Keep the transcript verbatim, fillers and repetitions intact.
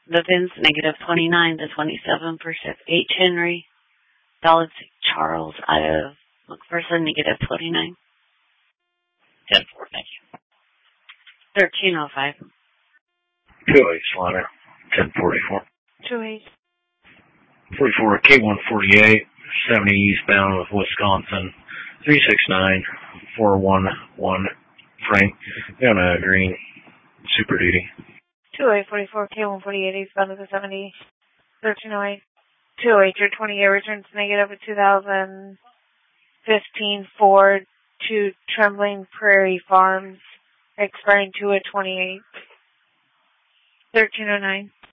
The Vince, negative twenty-nine to twenty-seven for ship H. Henry. Dallas Charles out of McPherson, negative twenty-nine. ten four, thank you. thirteen oh five. two eight Slaughter, ten forty-four. two eight. forty-four, K one forty-eight, seventy eastbound with Wisconsin, three six nine, four one one, Frank, Fiona Green, Super Duty. two eight forty-four, K one forty-eight eastbound with the seventy, thirteen oh eight. two eight, your twenty-year returns negative at two thousand fifteen Ford to Trembling Prairie Farms, expiring two at twenty-eight. thirteen oh nine.